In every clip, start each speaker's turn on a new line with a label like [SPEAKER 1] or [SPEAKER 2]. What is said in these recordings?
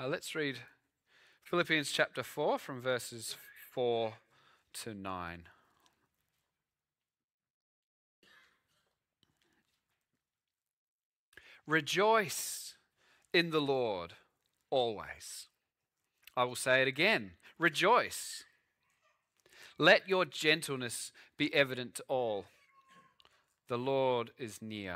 [SPEAKER 1] Let's read Philippians chapter 4 from verses 4 to 9. Rejoice in the Lord always. I will say it again. Rejoice. Let your gentleness be evident to all. The Lord is near.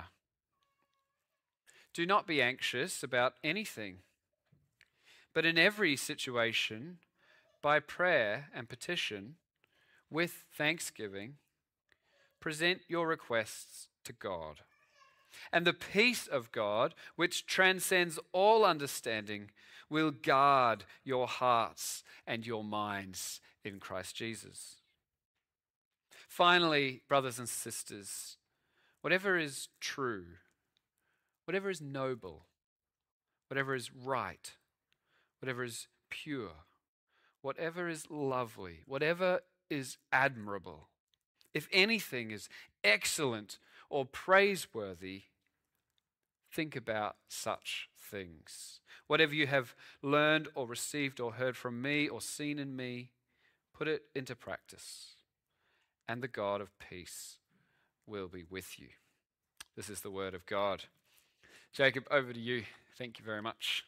[SPEAKER 1] Do not be anxious about anything, but in every situation, by prayer and petition, with thanksgiving, present your requests to God. And the peace of God, which transcends all understanding, will guard your hearts and your minds in Christ Jesus. Finally, brothers and sisters, whatever is true, whatever is noble, whatever is right, whatever is pure, whatever is lovely, whatever is admirable, if anything is excellent or praiseworthy, think about such things. Whatever you have learned or received or heard from me or seen in me, put it into practice, and the God of peace will be with you. This is the word of God. Jacob, over to you. Thank you very much.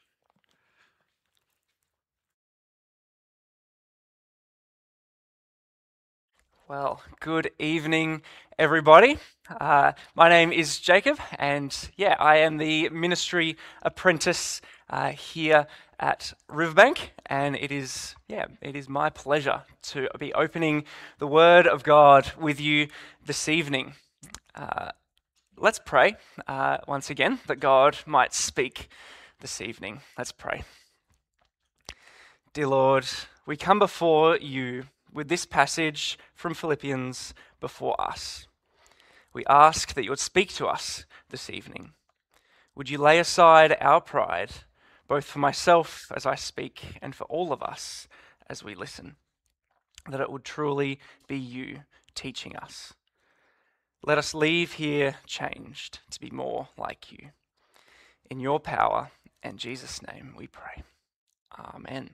[SPEAKER 2] Well, good evening, everybody. My name is Jacob, and I am the ministry apprentice here at Riverbank, and it is my pleasure to be opening the Word of God with you this evening. Let's pray once again that God might speak this evening. Let's pray. Dear Lord, we come before you with this passage from Philippians before us. We ask that you would speak to us this evening. Would you lay aside our pride, both for myself as I speak and for all of us as we listen, that it would truly be you teaching us. Let us leave here changed to be more like you. In your power and Jesus' name we pray. Amen.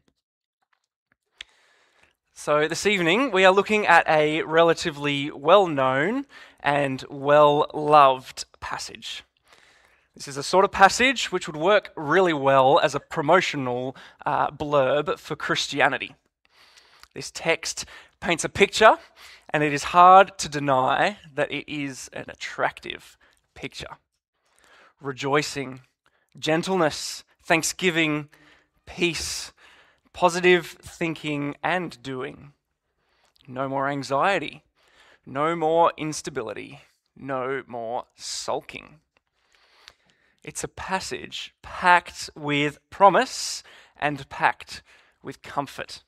[SPEAKER 2] So this evening we are looking at a relatively well-known and well-loved passage. This is a sort of passage which would work really well as a promotional blurb for Christianity. This text paints a picture, and it is hard to deny that it is an attractive picture. Rejoicing, gentleness, thanksgiving, peace, positive thinking and doing. No more anxiety. No more instability. No more sulking. It's a passage packed with promise and packed with comfort.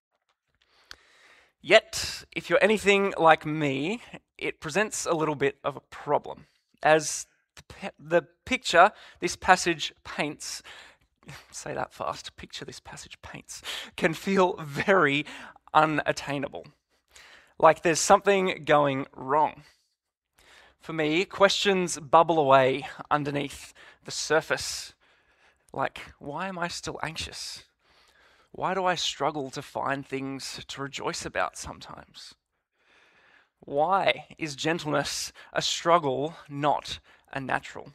[SPEAKER 2] Yet, if you're anything like me, it presents a little bit of a problem, as the picture this passage paints, say that fast, picture this passage paints, can feel very unattainable. Like there's something going wrong. For me, questions bubble away underneath the surface. Like, why am I still anxious? Why do I struggle to find things to rejoice about sometimes? Why is gentleness a struggle, not a natural?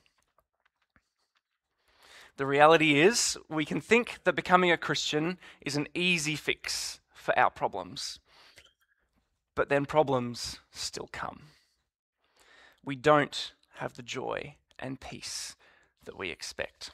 [SPEAKER 2] The reality is, we can think that becoming a Christian is an easy fix for our problems. But then problems still come. We don't have the joy and peace that we expect.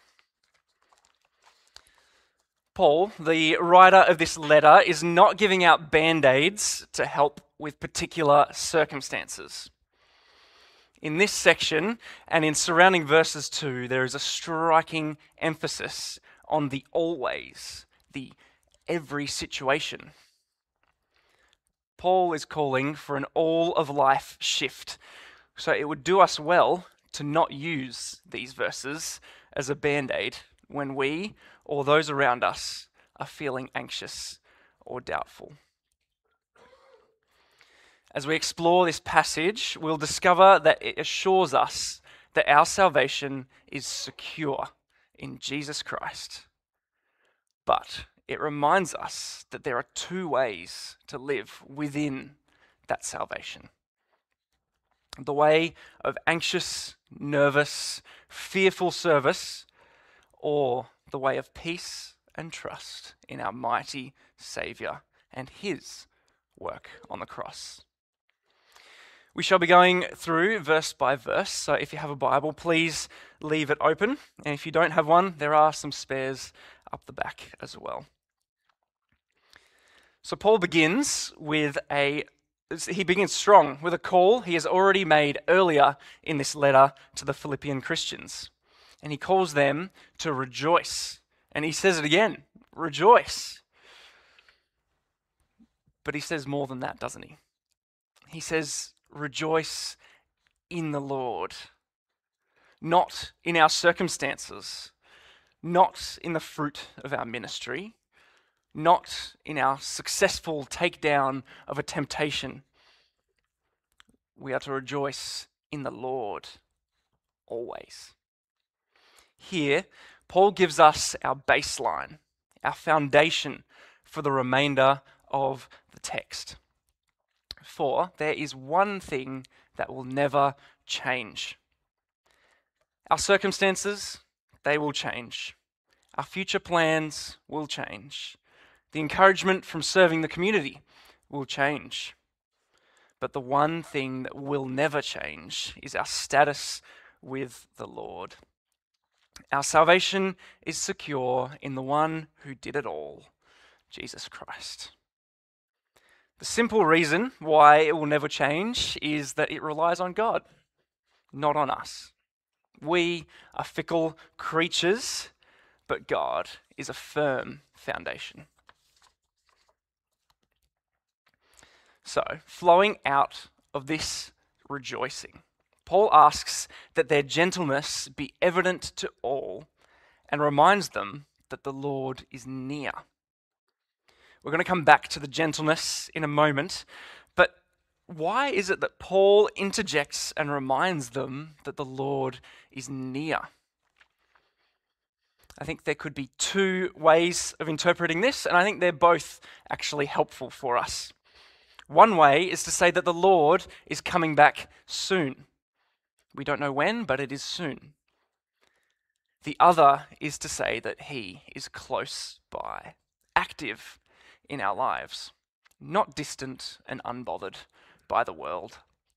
[SPEAKER 2] Paul, the writer of this letter, is not giving out band-aids to help with particular circumstances. In this section, and in surrounding verses 2, there is a striking emphasis on the always, the every situation. Paul is calling for an all-of-life shift, so it would do us well to not use these verses as a band-aid when we or those around us are feeling anxious or doubtful. As we explore this passage, we'll discover that it assures us that our salvation is secure in Jesus Christ. But it reminds us that there are two ways to live within that salvation. The way of anxious, nervous, fearful service, or the way of peace and trust in our mighty Saviour and his work on the cross. We shall be going through verse by verse, so if you have a Bible, please leave it open. And if you don't have one, there are some spares up the back as well. So Paul begins strong with a call he has already made earlier in this letter to the Philippian Christians. And he calls them to rejoice. And he says it again, rejoice. But he says more than that, doesn't he? He says, rejoice in the Lord. Not in our circumstances, not in the fruit of our ministry, not in our successful takedown of a temptation. We are to rejoice in the Lord always. Here, Paul gives us our baseline, our foundation for the remainder of the text. For there is one thing that will never change. Our circumstances, they will change. Our future plans will change. The encouragement from serving the community will change. But the one thing that will never change is our status with the Lord. Our salvation is secure in the one who did it all, Jesus Christ. The simple reason why it will never change is that it relies on God, not on us. We are fickle creatures, but God is a firm foundation. So, flowing out of this rejoicing, Paul asks that their gentleness be evident to all and reminds them that the Lord is near. We're going to come back to the gentleness in a moment, but why is it that Paul interjects and reminds them that the Lord is near? I think there could be two ways of interpreting this, and I think they're both actually helpful for us. One way is to say that the Lord is coming back soon. We don't know when, but it is soon. The other is to say that he is close by, active in our lives, not distant and unbothered by the world.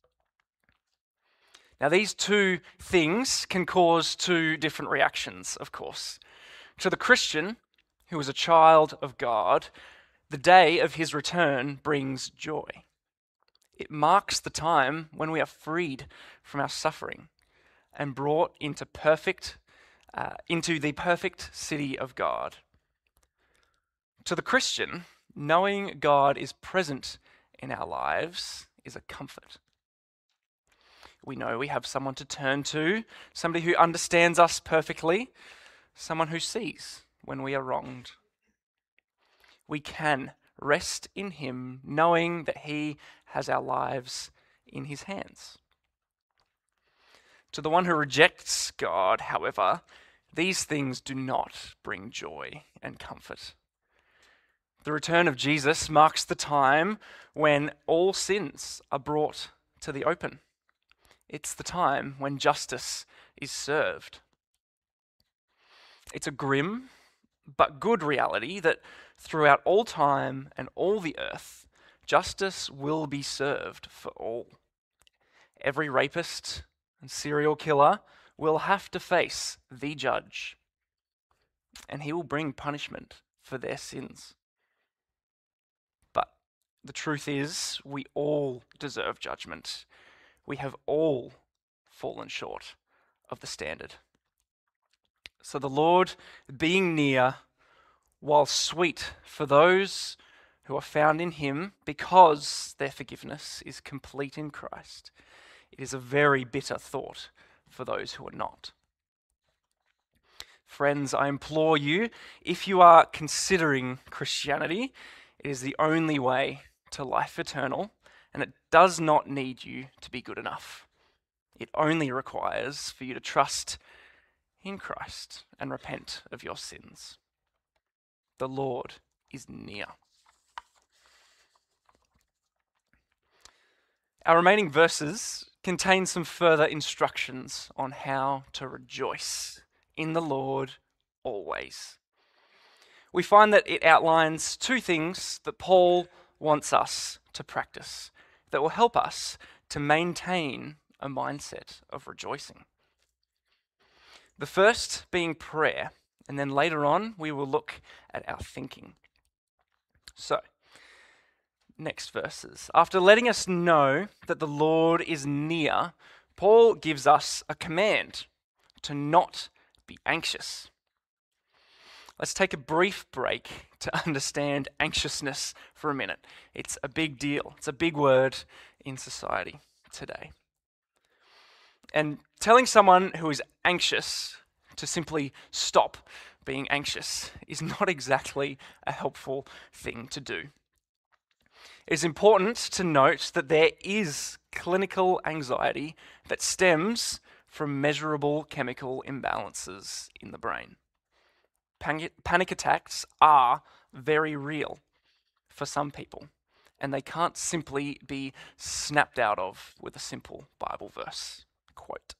[SPEAKER 2] Now, these two things can cause two different reactions, of course. To the Christian, who is a child of God, the day of his return brings joy. It marks the time when we are freed from our suffering and brought into the perfect city of God. To the Christian, knowing God is present in our lives is a comfort. We know we have someone to turn to, somebody who understands us perfectly, someone who sees when we are wronged. We can rest in him, knowing that he has our lives in his hands. To the one who rejects God, however, these things do not bring joy and comfort. The return of Jesus marks the time when all sins are brought to the open. It's the time when justice is served. It's a grim but good reality that throughout all time and all the earth, justice will be served for all. Every rapist and serial killer will have to face the judge, and he will bring punishment for their sins. But the truth is, we all deserve judgment. We have all fallen short of the standard. So the Lord being near, while sweet for those who are found in him because their forgiveness is complete in Christ, it is a very bitter thought for those who are not. Friends, I implore you, if you are considering Christianity, it is the only way to life eternal, and it does not need you to be good enough. It only requires for you to trust in Christ and repent of your sins. The Lord is near. Our remaining verses contain some further instructions on how to rejoice in the Lord always. We find that it outlines two things that Paul wants us to practice that will help us to maintain a mindset of rejoicing. The first being prayer, and then later on we will look at our thinking. So, next verses. After letting us know that the Lord is near, Paul gives us a command to not be anxious. Let's take a brief break to understand anxiousness for a minute. It's a big deal. It's a big word in society today. And telling someone who is anxious to simply stop being anxious is not exactly a helpful thing to do. It's important to note that there is clinical anxiety that stems from measurable chemical imbalances in the brain. Panic attacks are very real for some people, and they can't simply be snapped out of with a simple Bible verse quote.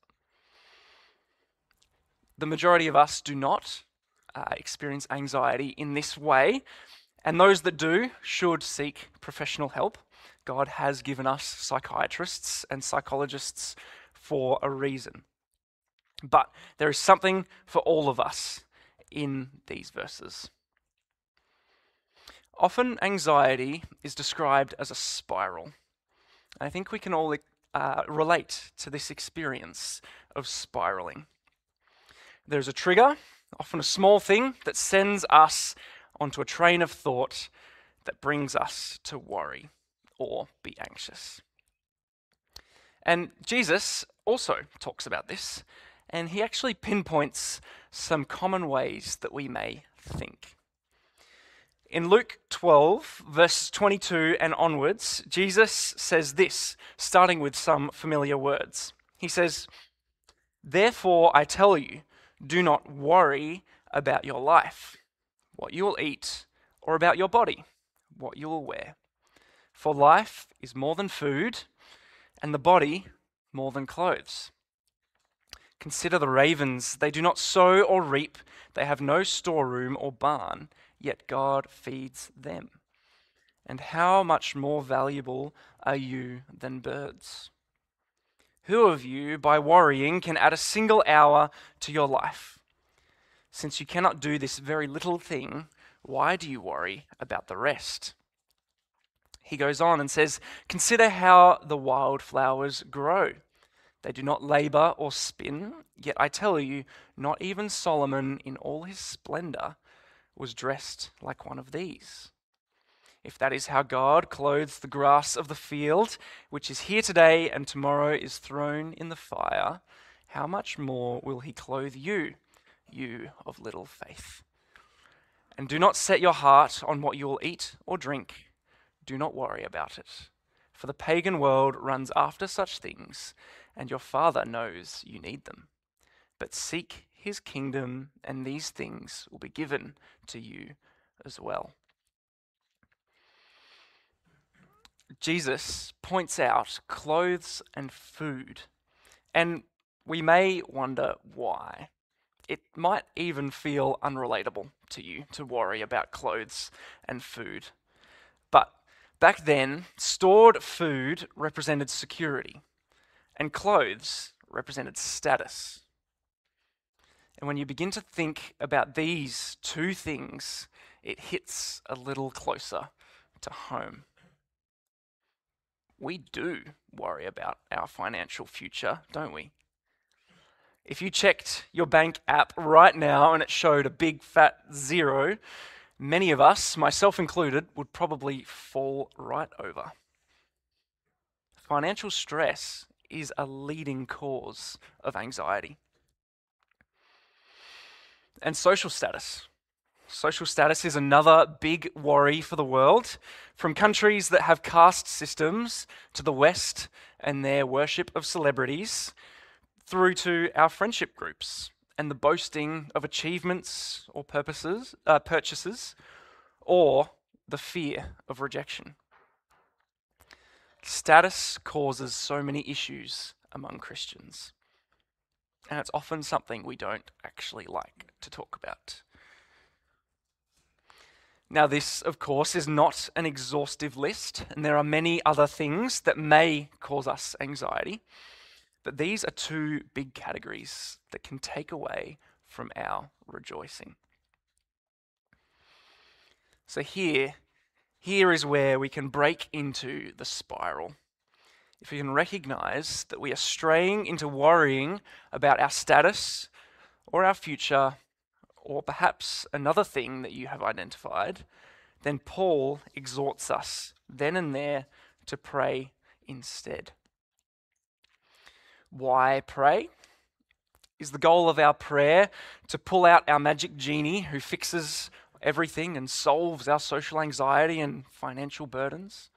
[SPEAKER 2] The majority of us do not experience anxiety in this way, and those that do should seek professional help. God has given us psychiatrists and psychologists for a reason. But there is something for all of us in these verses. Often anxiety is described as a spiral. I think we can all relate to this experience of spiraling. There's a trigger, often a small thing, that sends us onto a train of thought that brings us to worry or be anxious. And Jesus also talks about this, and he actually pinpoints some common ways that we may think. In Luke 12, verses 22 and onwards, Jesus says this, starting with some familiar words. He says, "Therefore I tell you, do not worry about your life, what you will eat, or about your body, what you will wear. For life is more than food, and the body more than clothes. Consider the ravens, they do not sow or reap, they have no storeroom or barn, yet God feeds them. And how much more valuable are you than birds? Who of you, by worrying, can add a single hour to your life? Since you cannot do this very little thing, why do you worry about the rest?" He goes on and says, "Consider how the wildflowers grow. They do not labor or spin, yet I tell you, not even Solomon in all his splendor was dressed like one of these. If that is how God clothes the grass of the field, which is here today and tomorrow is thrown in the fire, how much more will he clothe you, you of little faith? And do not set your heart on what you will eat or drink. Do not worry about it. For the pagan world runs after such things, and your Father knows you need them. But seek his kingdom, and these things will be given to you as well." Jesus points out clothes and food, and we may wonder why. It might even feel unrelatable to you to worry about clothes and food. But back then, stored food represented security, and clothes represented status. And when you begin to think about these two things, it hits a little closer to home. We do worry about our financial future, don't we? If you checked your bank app right now and it showed a big fat zero, many of us, myself included, would probably fall right over. Financial stress is a leading cause of anxiety. And social status. Social status is another big worry for the world, from countries that have caste systems to the West and their worship of celebrities, through to our friendship groups and the boasting of achievements or purchases, or the fear of rejection. Status causes so many issues among Christians, and it's often something we don't actually like to talk about. Now, this, of course, is not an exhaustive list, and there are many other things that may cause us anxiety, but these are two big categories that can take away from our rejoicing. So here is where we can break into the spiral. If we can recognize that we are straying into worrying about our status or our future, or perhaps another thing that you have identified, then Paul exhorts us then and there to pray instead. Why pray? Is the goal of our prayer to pull out our magic genie who fixes everything and solves our social anxiety and financial burdens?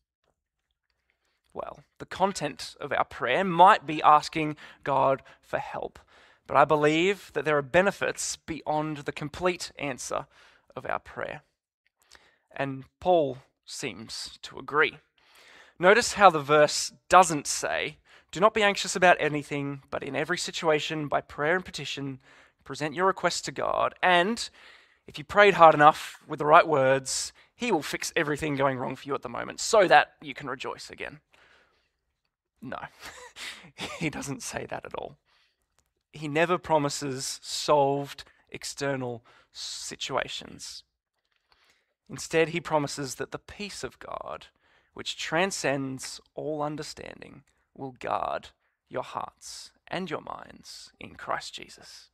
[SPEAKER 2] Well, the content of our prayer might be asking God for help, but I believe that there are benefits beyond the complete answer of our prayer. And Paul seems to agree. Notice how the verse doesn't say, "Do not be anxious about anything, but in every situation, by prayer and petition, present your requests to God, and if you prayed hard enough with the right words, He will fix everything going wrong for you at the moment, so that you can rejoice again." No, he doesn't say that at all. He never promises solved external situations. Instead, he promises that the peace of God, which transcends all understanding, will guard your hearts and your minds in Christ Jesus.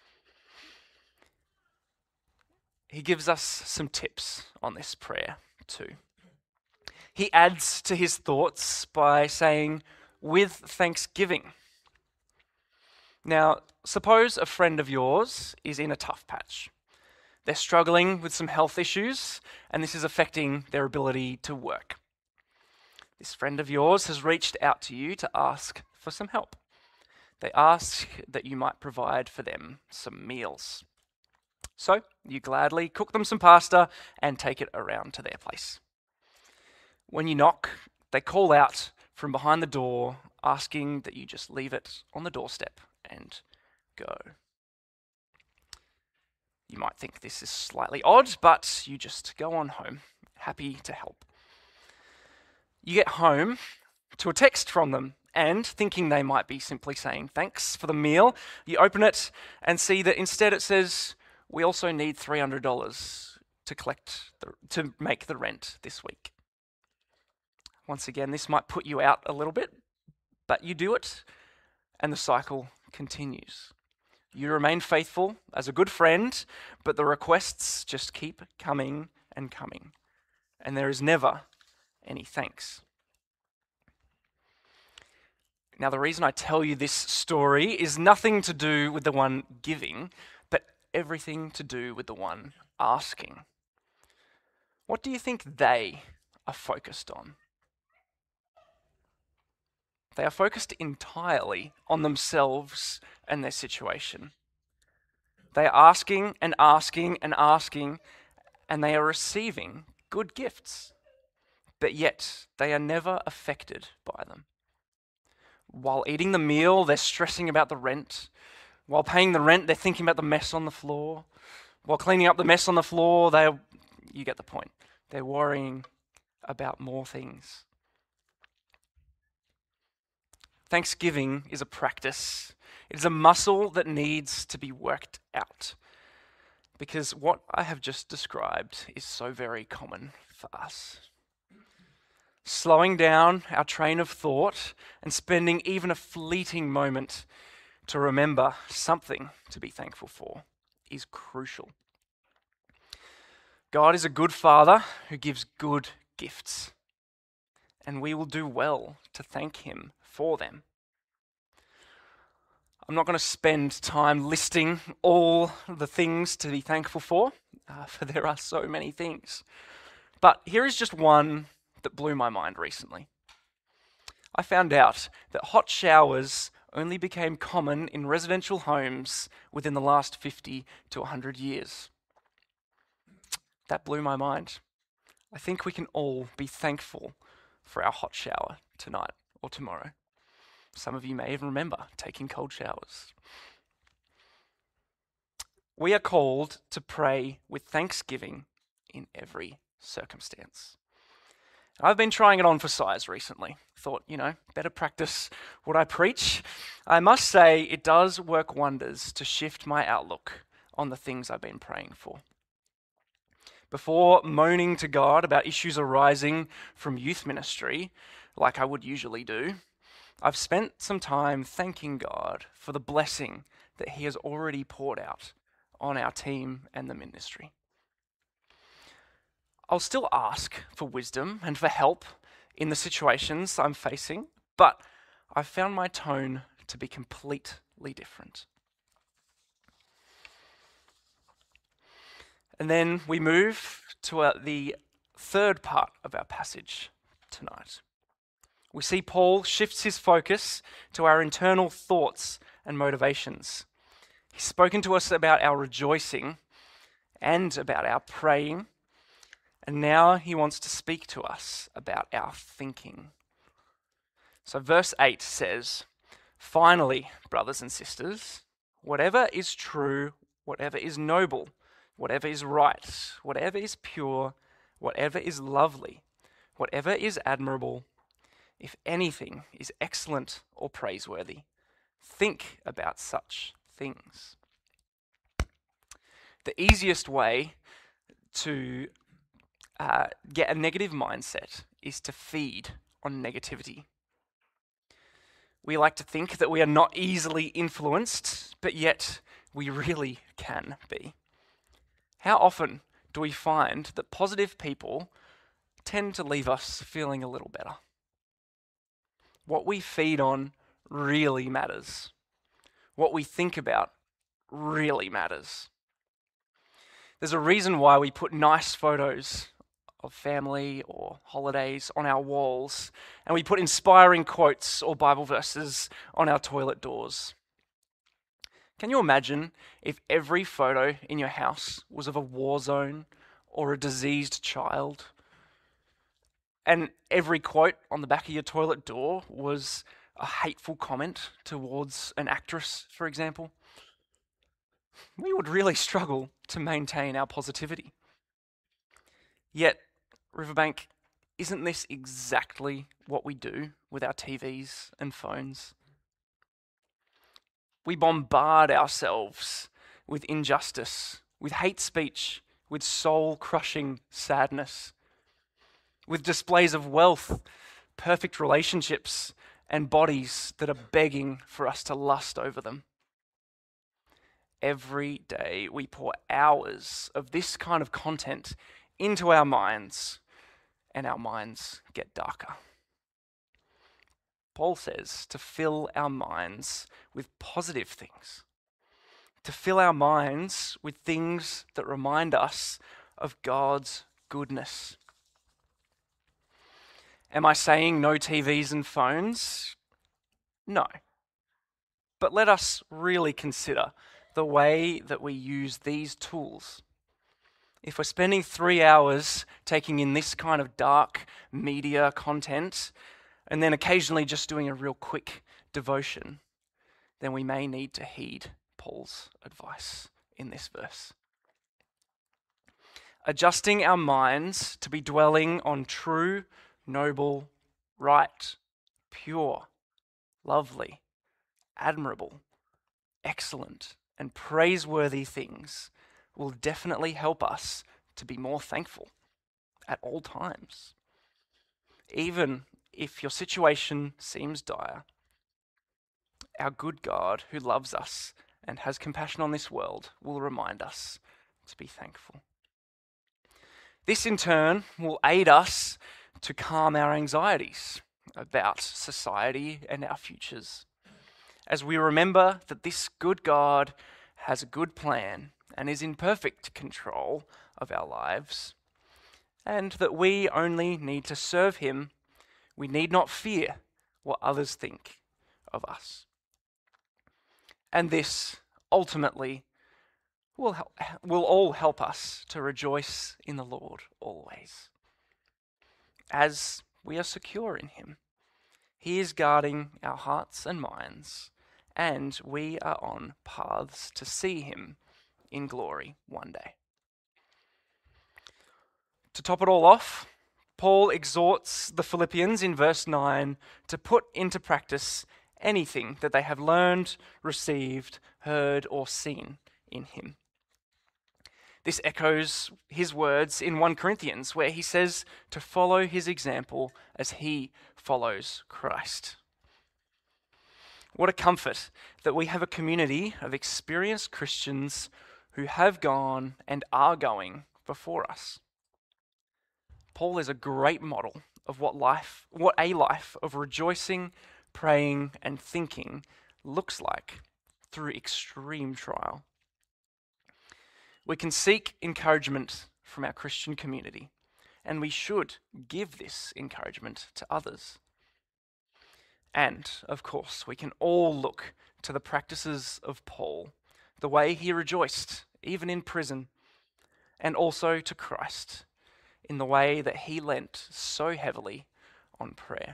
[SPEAKER 2] He gives us some tips on this prayer too. He adds to his thoughts by saying, "with thanksgiving." Now, suppose a friend of yours is in a tough patch. They're struggling with some health issues, and this is affecting their ability to work. This friend of yours has reached out to you to ask for some help. They ask that you might provide for them some meals. So, you gladly cook them some pasta and take it around to their place. When you knock, they call out from behind the door, asking that you just leave it on the doorstep and go. You might think this is slightly odd, but you just go on home, happy to help. You get home to a text from them, and thinking they might be simply saying thanks for the meal, you open it and see that instead it says, "We also need $300 to make the rent this week." Once again, this might put you out a little bit, but you do it, and the cycle continues. You remain faithful as a good friend, but the requests just keep coming and coming, and there is never any thanks. Now, the reason I tell you this story is nothing to do with the one giving, but everything to do with the one asking. What do you think they are focused on? They are focused entirely on themselves and their situation. They are asking and asking and asking, and they are receiving good gifts, but yet they are never affected by them. While eating the meal, they're stressing about the rent. While paying the rent, they're thinking about the mess on the floor. While cleaning up the mess on the floor, you get the point. They're worrying about more things. Thanksgiving is a practice. It is a muscle that needs to be worked out. Because what I have just described is so very common for us. Slowing down our train of thought and spending even a fleeting moment to remember something to be thankful for is crucial. God is a good Father who gives good gifts, and we will do well to thank Him for them. I'm not going to spend time listing all the things to be thankful for there are so many things. But here is just one that blew my mind recently. I found out that hot showers only became common in residential homes within the last 50 to 100 years. That blew my mind. I think we can all be thankful for our hot shower tonight or tomorrow. Some of you may even remember taking cold showers. We are called to pray with thanksgiving in every circumstance. I've been trying it on for size recently. Thought, better practice what I preach. I must say it does work wonders to shift my outlook on the things I've been praying for. Before moaning to God about issues arising from youth ministry, like I would usually do, I've spent some time thanking God for the blessing that He has already poured out on our team and the ministry. I'll still ask for wisdom and for help in the situations I'm facing, but I've found my tone to be completely different. And then we move to the third part of our passage tonight. We see Paul shifts his focus to our internal thoughts and motivations. He's spoken to us about our rejoicing and about our praying, and now he wants to speak to us about our thinking. So verse 8 says, "Finally, brothers and sisters, whatever is true, whatever is noble, whatever is right, whatever is pure, whatever is lovely, whatever is admirable, if anything is excellent or praiseworthy, think about such things." The easiest way to get a negative mindset is to feed on negativity. We like to think that we are not easily influenced, but yet we really can be. How often do we find that positive people tend to leave us feeling a little better? What we feed on really matters. What we think about really matters. There's a reason why we put nice photos of family or holidays on our walls, and we put inspiring quotes or Bible verses on our toilet doors. Can you imagine if every photo in your house was of a war zone or a diseased child, and every quote on the back of your toilet door was a hateful comment towards an actress, for example? We would really struggle to maintain our positivity. Yet, Riverbank, isn't this exactly what we do with our TVs and phones? We bombard ourselves with injustice, with hate speech, with soul-crushing sadness, with displays of wealth, perfect relationships, and bodies that are begging for us to lust over them. Every day we pour hours of this kind of content into our minds, and our minds get darker. Paul says to fill our minds with positive things, to fill our minds with things that remind us of God's goodness. Am I saying no TVs and phones? No. But let us really consider the way that we use these tools. If we're spending 3 hours taking in this kind of dark media content, and then occasionally just doing a real quick devotion, then we may need to heed Paul's advice in this verse. Adjusting our minds to be dwelling on true, noble, right, pure, lovely, admirable, excellent, and praiseworthy things will definitely help us to be more thankful at all times. Even if your situation seems dire, our good God who loves us and has compassion on this world will remind us to be thankful. This in turn will aid us to calm our anxieties about society and our futures, as we remember that this good God has a good plan and is in perfect control of our lives, and that we only need to serve him. We need not fear what others think of us. And this, ultimately, will all help us to rejoice in the Lord always, as we are secure in Him. He is guarding our hearts and minds, and we are on paths to see Him in glory one day. To top it all off, Paul exhorts the Philippians in verse 9 to put into practice anything that they have learned, received, heard, or seen in him. This echoes his words in 1 Corinthians, where he says to follow his example as he follows Christ. What a comfort that we have a community of experienced Christians who have gone and are going before us. Paul is a great model of what a life of rejoicing, praying, and thinking looks like through extreme trial. We can seek encouragement from our Christian community, and we should give this encouragement to others. And, of course, we can all look to the practices of Paul, the way he rejoiced, even in prison, and also to Christ, in the way that he leant so heavily on prayer.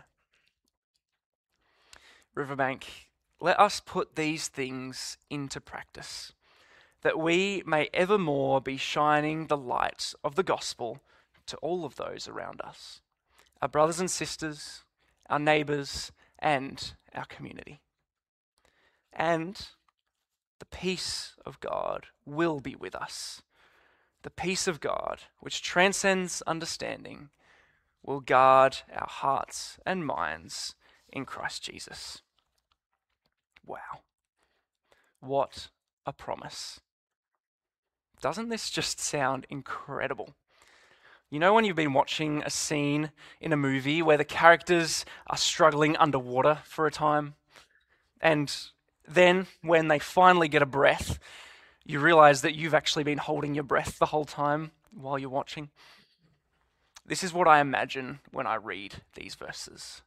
[SPEAKER 2] Riverbank, let us put these things into practice, that we may evermore be shining the light of the gospel to all of those around us, our brothers and sisters, our neighbours, and our community. And the peace of God will be with us. The peace of God, which transcends understanding, will guard our hearts and minds in Christ Jesus. Wow. What a promise. Doesn't this just sound incredible? You know when you've been watching a scene in a movie where the characters are struggling underwater for a time, and then when they finally get a breath, you realize that you've actually been holding your breath the whole time while you're watching? This is what I imagine when I read these verses.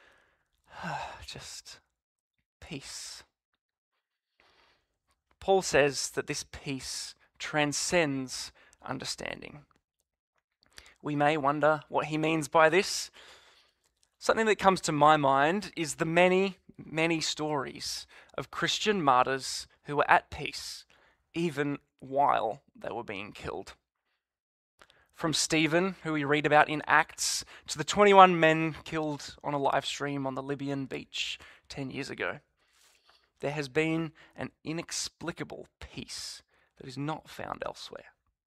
[SPEAKER 2] Just peace. Paul says that this peace transcends understanding. We may wonder what he means by this. Something that comes to my mind is the many, many stories of Christian martyrs who were at peace, even while they were being killed. From Stephen, who we read about in Acts, to the 21 men killed on a live stream on the Libyan beach 10 years ago. There has been an inexplicable peace that is not found elsewhere.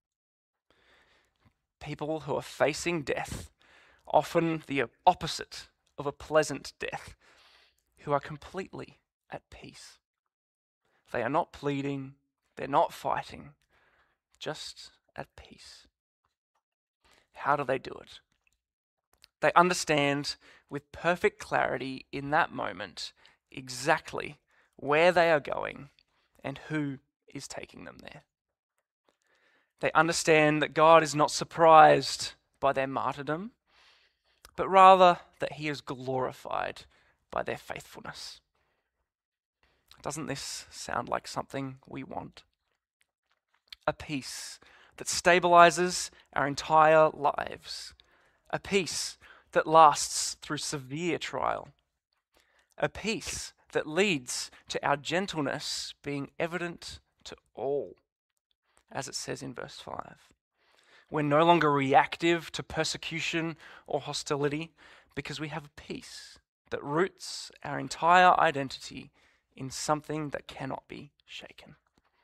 [SPEAKER 2] People who are facing death, often the opposite of a pleasant death, who are completely at peace. They are not pleading, they're not fighting, just at peace. How do they do it? They understand with perfect clarity in that moment exactly where they are going and who is taking them there. They understand that God is not surprised by their martyrdom, but rather that he is glorified by their faithfulness. Doesn't this sound like something we want? A peace that stabilizes our entire lives. A peace that lasts through severe trial. A peace that leads to our gentleness being evident to all, as it says in verse 5. We're no longer reactive to persecution or hostility because we have a peace that roots our entire identity in something that cannot be shaken.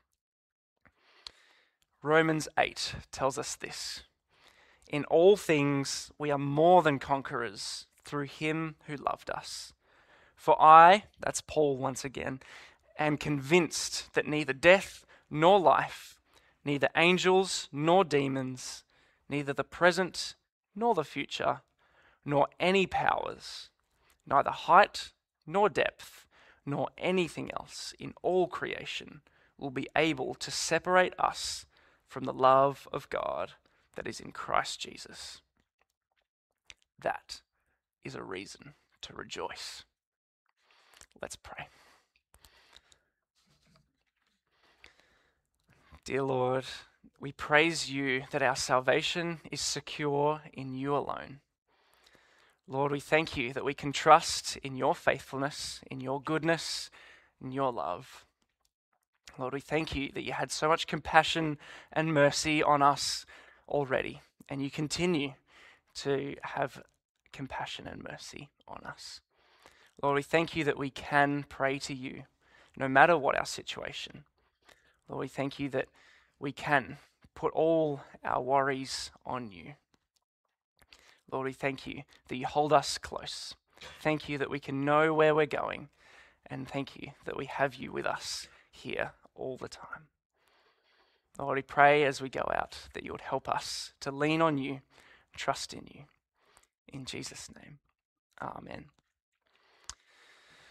[SPEAKER 2] Romans 8 tells us this. In all things we are more than conquerors through him who loved us. For I, that's Paul once again, am convinced that neither death nor life, neither angels nor demons, neither the present nor the future, nor any powers, neither height nor depth, nor anything else in all creation will be able to separate us from the love of God that is in Christ Jesus. That is a reason to rejoice. Let's pray. Dear Lord, we praise you that our salvation is secure in you alone. Lord, we thank you that we can trust in your faithfulness, in your goodness, in your love. Lord, we thank you that you had so much compassion and mercy on us already, and you continue to have compassion and mercy on us. Lord, we thank you that we can pray to you no matter what our situation. Lord, we thank you that we can put all our worries on you. Lord, we thank you that you hold us close. Thank you that we can know where we're going, and thank you that we have you with us here all the time. Lord, we pray as we go out that you would help us to lean on you, trust in you. In Jesus' name, amen.